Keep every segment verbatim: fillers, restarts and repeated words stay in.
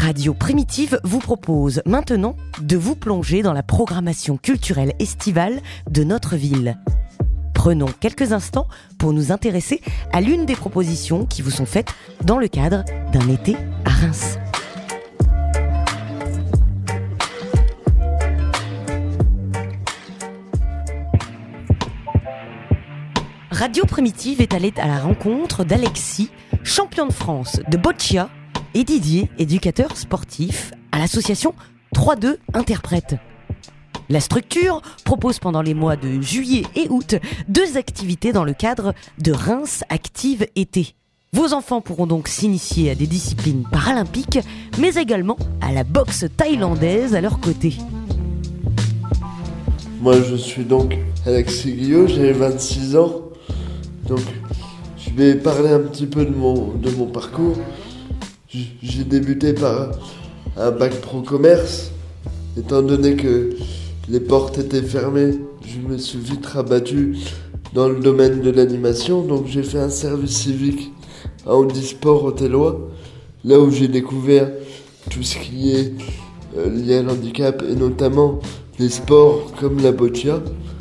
Radio Primitive vous propose maintenant de vous plonger dans la programmation culturelle estivale de notre ville. Prenons quelques instants pour nous intéresser à l'une des propositions qui vous sont faites dans le cadre d'un été à Reims. Radio Primitive est allée à la rencontre d'Alexis, champion de France de boccia, et Didier, éducateur sportif à l'association trois deux Interprètes. La structure propose pendant les mois de juillet et août deux activités dans le cadre de Reims Active Été. Vos enfants pourront donc s'initier à des disciplines paralympiques, mais également à la boxe thaïlandaise à leur côté. Moi je suis donc Alexis Guillot, j'ai vingt-six ans. Donc, je vais parler un petit peu de mon, de mon parcours. J'ai débuté par un bac pro commerce. Étant donné que les portes étaient fermées, je me suis vite rabattu dans le domaine de l'animation. Donc, j'ai fait un service civique à handisport au Tellois, là où j'ai découvert tout ce qui est euh, lié à l'handicap et notamment les sports comme la boccia,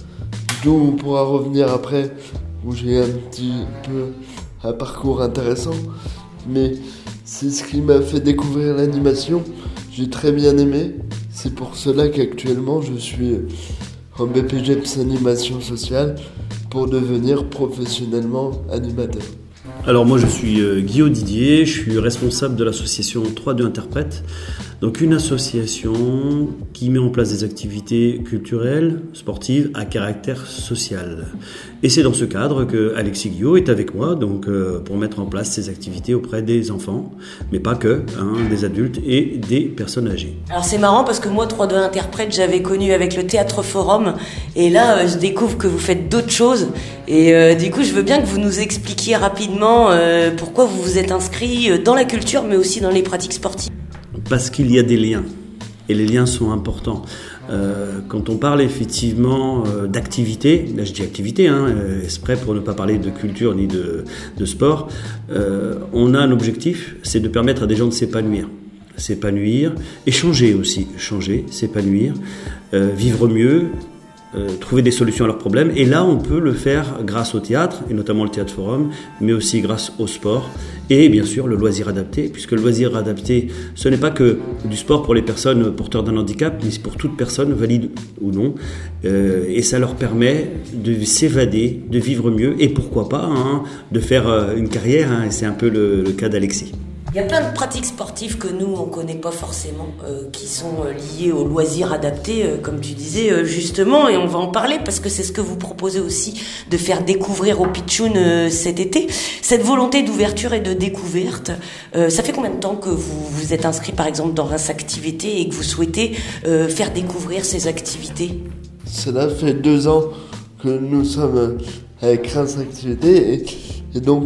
d'où on pourra revenir après, où j'ai un petit peu un parcours intéressant, mais c'est ce qui m'a fait découvrir l'animation. J'ai très bien aimé, c'est pour cela qu'actuellement je suis en B P G E P S animation sociale pour devenir professionnellement animateur. Alors moi je suis euh, Guillaume Didier, je suis responsable de l'association trois deux Interprètes, donc une association qui met en place des activités culturelles, sportives à caractère social. Et c'est dans ce cadre que Alexis Guillot est avec moi donc euh, pour mettre en place ces activités auprès des enfants, mais pas que, hein, des adultes et des personnes âgées. Alors c'est marrant parce que moi trois deux Interprètes j'avais connu avec le Théâtre Forum et là euh, je découvre que vous faites d'autres choses et euh, du coup je veux bien que vous nous expliquiez rapidement euh, pourquoi vous vous êtes inscrit dans la culture mais aussi dans les pratiques sportives. Parce qu'il y a des liens et les liens sont importants. Euh, quand on parle effectivement euh, d'activité, là je dis activité, hein, euh, exprès pour ne pas parler de culture ni de, de sport, euh, on a un objectif, c'est de permettre à des gens de s'épanouir. S'épanouir, et changer aussi, changer, s'épanouir, euh, vivre mieux, euh, trouver des solutions à leurs problèmes. Et là, on peut le faire grâce au théâtre, et notamment le Théâtre Forum, mais aussi grâce au sport, et bien sûr le loisir adapté, puisque le loisir adapté, ce n'est pas que du sport pour les personnes porteurs d'un handicap, mais c'est pour toute personne, valide ou non, euh, et ça leur permet de s'évader, de vivre mieux, et pourquoi pas, hein, de faire euh, une carrière, hein, et c'est un peu le, le cas d'Alexis. Il y a plein de pratiques sportives que nous, on ne connaît pas forcément, euh, qui sont euh, liées au loisir adapté, euh, comme tu disais euh, justement, et on va en parler parce que c'est ce que vous proposez aussi de faire découvrir aux pitchouns euh, cet été. Cette volonté d'ouverture et de découverte, euh, ça fait combien de temps que vous vous êtes inscrit par exemple dans Reims Activité et que vous souhaitez euh, faire découvrir ces activités ? Cela fait deux ans que nous sommes avec Reims Activité et, et donc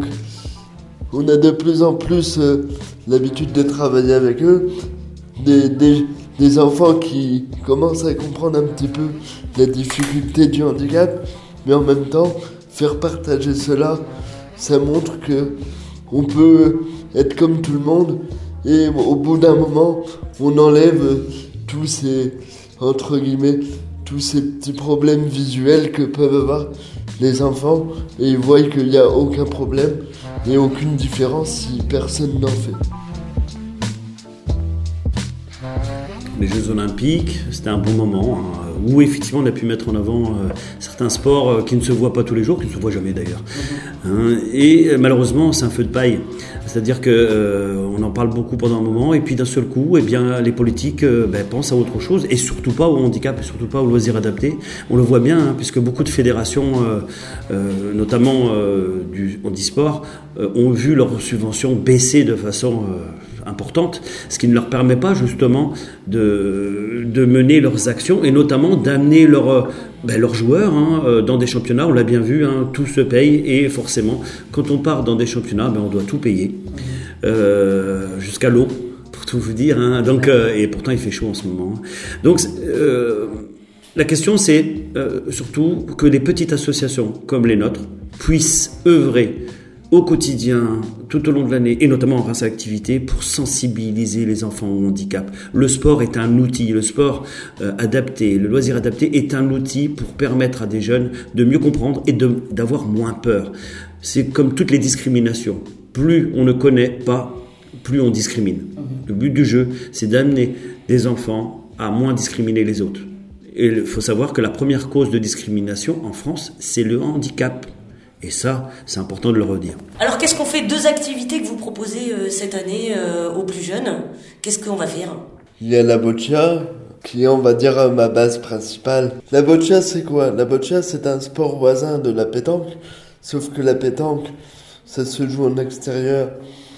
on a de plus en plus euh, l'habitude de travailler avec eux, des, des, des enfants qui commencent à comprendre un petit peu la difficulté du handicap, mais en même temps, faire partager cela, ça montre que on peut être comme tout le monde et au bout d'un moment, on enlève tous ces, entre guillemets, tous ces petits problèmes visuels que peuvent avoir les enfants et ils voient qu'il n'y a aucun problème et aucune différence si personne n'en fait. Les Jeux Olympiques, c'était un bon moment hein, où effectivement on a pu mettre en avant euh, certains sports euh, qui ne se voient pas tous les jours, qui ne se voient jamais d'ailleurs. Hein, et euh, malheureusement, c'est un feu de paille. C'est-à-dire qu'on euh, en parle beaucoup pendant un moment et puis d'un seul coup, eh bien, les politiques euh, ben, pensent à autre chose et surtout pas au handicap et surtout pas au loisir adapté. On le voit bien hein, puisque beaucoup de fédérations, euh, euh, notamment euh, du handisport, euh, ont vu leurs subventions baisser de façon euh, importante, ce qui ne leur permet pas justement de, de mener leurs actions et notamment d'amener leurs, ben, leurs joueurs hein, dans des championnats. On l'a bien vu, hein, tout se paye et forcément, quand on part dans des championnats, ben, on doit tout payer, euh, jusqu'à l'eau, pour tout vous dire. Hein. Donc, euh, et pourtant, il fait chaud en ce moment. Donc, euh, la question, c'est euh, surtout que des petites associations comme les nôtres puissent œuvrer au quotidien, tout au long de l'année, et notamment grâce à l'activité, pour sensibiliser les enfants au handicap. Le sport est un outil, le sport euh, adapté, le loisir adapté est un outil pour permettre à des jeunes de mieux comprendre et de, d'avoir moins peur. C'est comme toutes les discriminations. Plus on ne connaît pas, plus on discrimine. Le but du jeu, c'est d'amener des enfants à moins discriminer les autres. Et il faut savoir que la première cause de discrimination en France, c'est le handicap. Et ça, c'est important de le redire. Alors, qu'est-ce qu'on fait? Deux activités que vous proposez euh, cette année euh, aux plus jeunes. Qu'est-ce qu'on va faire? Il y a la boccia, qui est, on va dire, ma base principale. La boccia, c'est quoi? La boccia, c'est un sport voisin de la pétanque. Sauf que la pétanque, ça se joue en extérieur,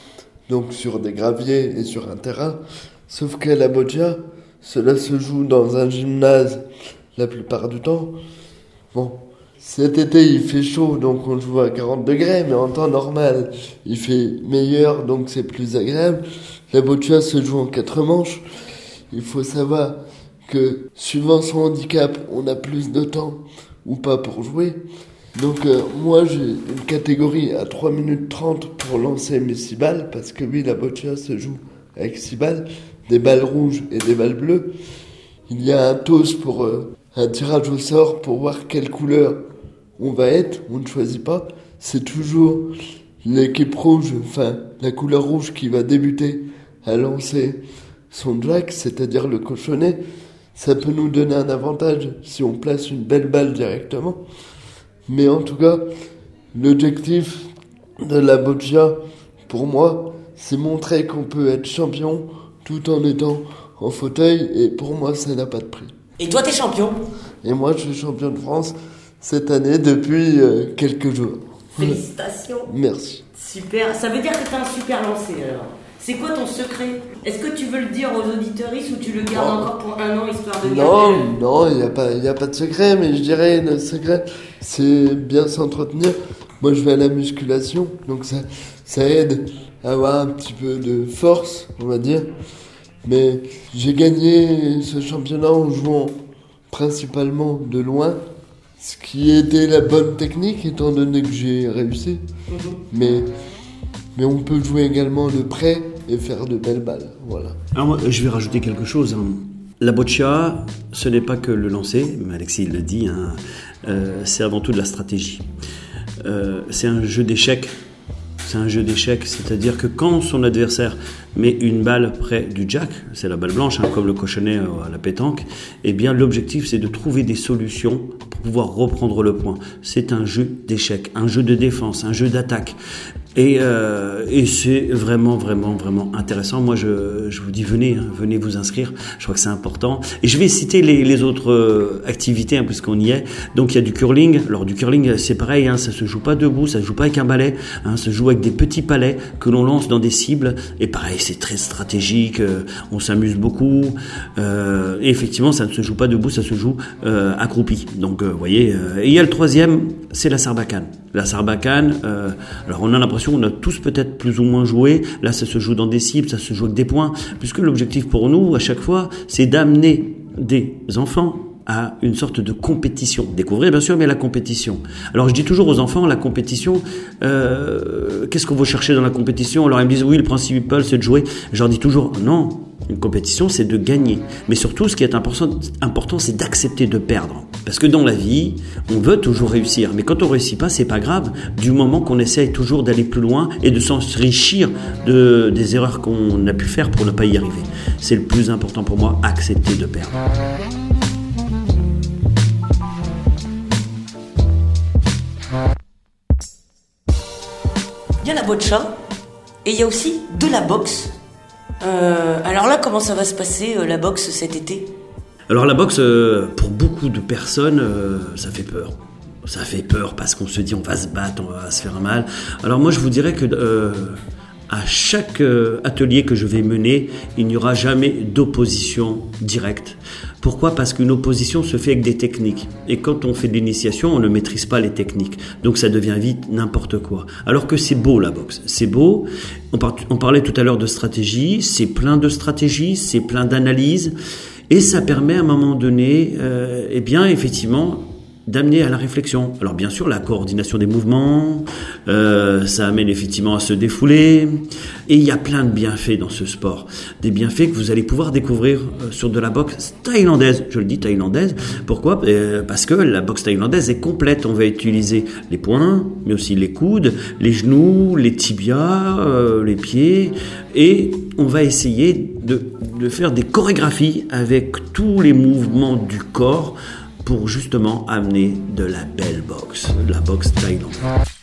donc sur des graviers et sur un terrain. Sauf que la boccia, cela se joue dans un gymnase la plupart du temps. Bon. Cet été, il fait chaud, donc on joue à quarante degrés, mais en temps normal, il fait meilleur, donc c'est plus agréable. La boccia se joue en quatre manches. Il faut savoir que, suivant son handicap, on a plus de temps ou pas pour jouer. Donc euh, moi, j'ai une catégorie à trois minutes trente pour lancer mes six balles, parce que oui, la boccia se joue avec six balles, des balles rouges et des balles bleues. Il y a un toss pour euh, un tirage au sort pour voir quelle couleur on va être, on ne choisit pas. C'est toujours l'équipe rouge, enfin la couleur rouge qui va débuter à lancer son jack, c'est-à-dire le cochonnet. Ça peut nous donner un avantage si on place une belle balle directement. Mais en tout cas, l'objectif de la boccia, pour moi, c'est montrer qu'on peut être champion tout en étant en fauteuil. Et pour moi, ça n'a pas de prix. Et toi, t'es champion? Et moi, je suis champion de France cette année depuis euh, quelques jours. Félicitations. Merci. Super. Ça veut dire que t'as un super lancé alors. C'est quoi ton secret? Est-ce que tu veux le dire aux auditeuristes ou tu le gardes non. encore pour un an histoire de Non, garder... non, il n'y a pas, il y a pas de secret, mais je dirais le secret, c'est bien s'entretenir. Moi, je vais à la musculation, donc ça, ça aide à avoir un petit peu de force, on va dire. Mais j'ai gagné ce championnat en jouant principalement de loin, ce qui était la bonne technique, étant donné que j'ai réussi. Mmh. Mais, mais on peut jouer également de près et faire de belles balles. Voilà. Alors moi, je vais rajouter quelque chose. Hein. La boccia, ce n'est pas que le lancer, mais Alexis le dit, hein, euh, c'est avant tout de la stratégie. Euh, c'est un jeu d'échecs. C'est un jeu d'échecs, c'est-à-dire que quand son adversaire met une balle près du jack, c'est la balle blanche, hein, comme le cochonnet à la pétanque, eh bien l'objectif c'est de trouver des solutions pour pouvoir reprendre le point. C'est un jeu d'échecs, un jeu de défense, un jeu d'attaque. Et, euh, et c'est vraiment, vraiment, vraiment intéressant. Moi, je, je vous dis, venez, hein, venez vous inscrire. Je crois que c'est important. Et je vais citer les, les autres euh, activités, hein, puisqu'on y est. Donc, il y a du curling. Alors, du curling, c'est pareil, hein, ça se joue pas debout, ça se joue pas avec un balai, hein, ça se joue avec des petits palets que l'on lance dans des cibles. Et pareil, c'est très stratégique. Euh, on s'amuse beaucoup. Euh, et effectivement, ça ne se joue pas debout, ça se joue euh, accroupi. Donc, vous euh, voyez. Euh, et il y a le troisième, c'est la sarbacane. La sarbacane, euh, alors on a l'impression qu'on a tous peut-être plus ou moins joué. Là, ça se joue dans des cibles, ça se joue avec des points. Puisque l'objectif pour nous, à chaque fois, c'est d'amener des enfants à une sorte de compétition. Découvrir, bien sûr, mais la compétition. Alors, je dis toujours aux enfants, la compétition, euh, qu'est-ce qu'on veut chercher dans la compétition? Alors, ils me disent, oui, le principal, c'est de jouer. Je leur dis toujours, non, une compétition, c'est de gagner. Mais surtout, ce qui est important, important, c'est d'accepter de perdre. Parce que dans la vie, on veut toujours réussir. Mais quand on réussit pas, c'est pas grave, du moment qu'on essaye toujours d'aller plus loin et de s'enrichir de, des erreurs qu'on a pu faire pour ne pas y arriver. C'est le plus important pour moi, accepter de perdre. Il y a la boccia et il y a aussi de la boxe. Euh, alors là, comment ça va se passer, euh, la boxe, cet été? Alors la boxe, euh, pour beaucoup de personnes, euh, ça fait peur. Ça fait peur parce qu'on se dit on va se battre, on va se faire mal. Alors moi, je vous dirais que euh, à chaque euh, atelier que je vais mener, il n'y aura jamais d'opposition directe. Pourquoi? Parce qu'une opposition se fait avec des techniques. Et quand on fait de l'initiation, on ne maîtrise pas les techniques. Donc ça devient vite n'importe quoi. Alors que c'est beau la boxe. C'est beau. On, par- on parlait tout à l'heure de stratégie. C'est plein de stratégies, c'est plein d'analyses. Et ça permet à un moment donné, euh, eh bien effectivement, d'amener à la réflexion. Alors bien sûr, la coordination des mouvements, euh, ça amène effectivement à se défouler, et il y a plein de bienfaits dans ce sport. Des bienfaits que vous allez pouvoir découvrir euh, sur de la boxe thaïlandaise. Je le dis thaïlandaise, pourquoi ? euh, Parce que la boxe thaïlandaise est complète. On va utiliser les poings, mais aussi les coudes, les genoux, les tibias, euh, les pieds, et on va essayer de, de faire des chorégraphies avec tous les mouvements du corps pour justement amener de la belle boxe, de la boxe thaïlandaise.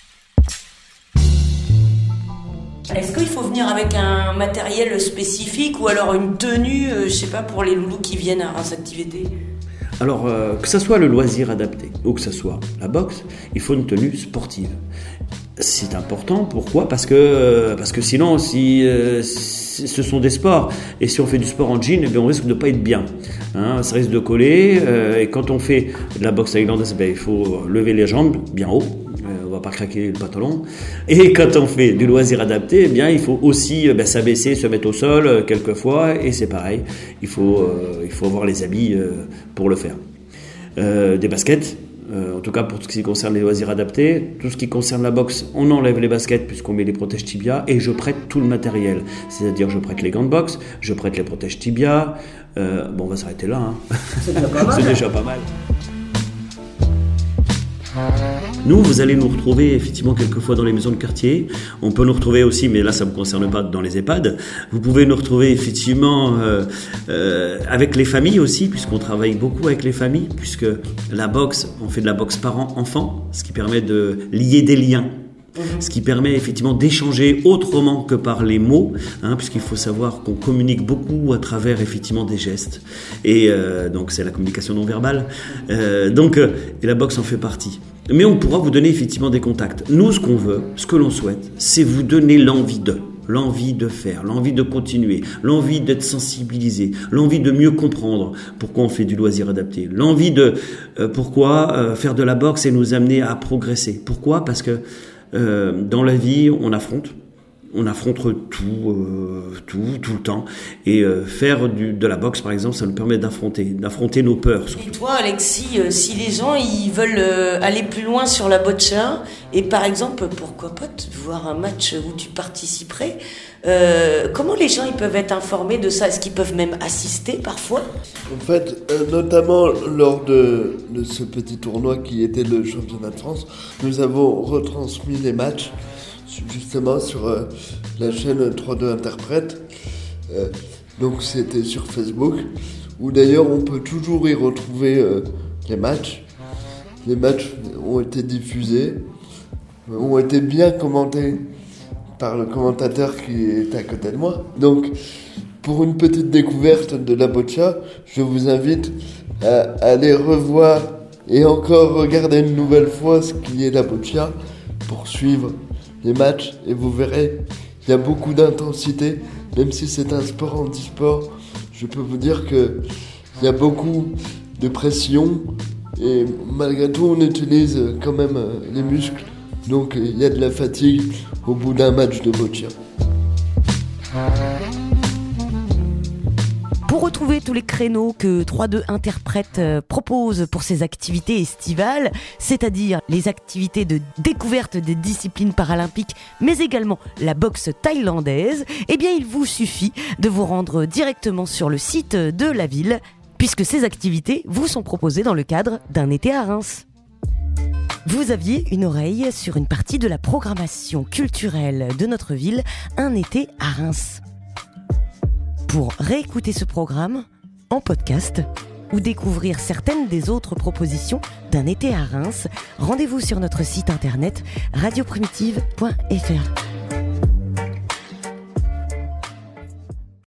Est-ce qu'il faut venir avec un matériel spécifique ou alors une tenue, euh, je sais pas, pour les loulous qui viennent à Reims Activité ? Alors, euh, que ce soit le loisir adapté ou que ce soit la boxe, il faut une tenue sportive. C'est important, pourquoi ? Parce que, parce que sinon, si, euh, si ce sont des sports, et si on fait du sport en jean, eh bien, on risque de ne pas être bien. Hein, ça risque de coller, euh, et quand on fait de la boxe thaïlandaise, eh bien, il faut lever les jambes bien haut, euh, on ne va pas craquer le pantalon. Et quand on fait du loisir adapté, eh bien, il faut aussi euh, ben, s'abaisser, se mettre au sol euh, quelquefois, et c'est pareil, il faut, euh, il faut avoir les habits euh, pour le faire. Euh, des baskets. Euh, en tout cas pour tout ce qui concerne les loisirs adaptés. Tout ce qui concerne la boxe, on enlève les baskets puisqu'on met les protèges tibia, et je prête tout le matériel, c'est-à-dire je prête les gants de boxe, je prête les protèges tibia. Euh, bon, on va s'arrêter là, hein. C'est déjà pas mal. C'est déjà pas mal. Nous, vous allez nous retrouver effectivement quelquefois dans les maisons de quartier. On peut nous retrouver aussi, mais là ça ne me concerne pas, dans les EHPAD. Vous pouvez nous retrouver effectivement euh, euh, avec les familles aussi, puisqu'on travaille beaucoup avec les familles, puisque la boxe, on fait de la boxe parents-enfants, ce qui permet de lier des liens. Ce qui permet effectivement d'échanger autrement que par les mots, hein, puisqu'il faut savoir qu'on communique beaucoup à travers effectivement des gestes, et euh, donc c'est la communication non verbale. Euh, donc euh, et la boxe en fait partie. Mais on pourra vous donner effectivement des contacts. Nous, ce qu'on veut, ce que l'on souhaite, c'est vous donner l'envie de, l'envie de faire, l'envie de continuer, l'envie d'être sensibilisé, l'envie de mieux comprendre pourquoi on fait du loisir adapté, l'envie de euh, pourquoi euh, faire de la boxe et nous amener à progresser. Pourquoi ? Parce que Euh, dans la vie, on affronte, on affronte tout, euh, tout, tout le temps. Et euh, faire du, de la boxe, par exemple, ça nous permet d'affronter, d'affronter nos peurs. Surtout. Et toi, Alexis, euh, si les gens ils veulent euh, aller plus loin sur la boccia, et par exemple, pourquoi pas te voir un match où tu participerais, euh, comment les gens ils peuvent être informés de ça ? Est-ce qu'ils peuvent même assister parfois ? En fait, euh, notamment lors de, de ce petit tournoi qui était le championnat de France, nous avons retransmis les matchs justement sur euh, la chaîne trois deux Interprète. Euh, donc c'était sur Facebook, où d'ailleurs on peut toujours y retrouver euh, les matchs. Les matchs ont été diffusés, ont été bien commentés par le commentateur qui est à côté de moi. Donc, pour une petite découverte de la boccia, je vous invite à aller revoir et encore regarder une nouvelle fois ce qui est la boccia pour suivre les matchs, et vous verrez, il y a beaucoup d'intensité, même si c'est un sport handisport. Je peux vous dire que il y a beaucoup de pression, et malgré tout on utilise quand même les muscles, donc il y a de la fatigue au bout d'un match de boccia. Pour retrouver tous les créneaux que trois deux Interprète propose pour ses activités estivales, c'est-à-dire les activités de découverte des disciplines paralympiques, mais également la boxe thaïlandaise, eh bien il vous suffit de vous rendre directement sur le site de la ville, puisque ces activités vous sont proposées dans le cadre d'un été à Reims. Vous aviez une oreille sur une partie de la programmation culturelle de notre ville, un été à Reims. Pour réécouter ce programme en podcast ou découvrir certaines des autres propositions d'un été à Reims, rendez-vous sur notre site internet radio primitive point f r.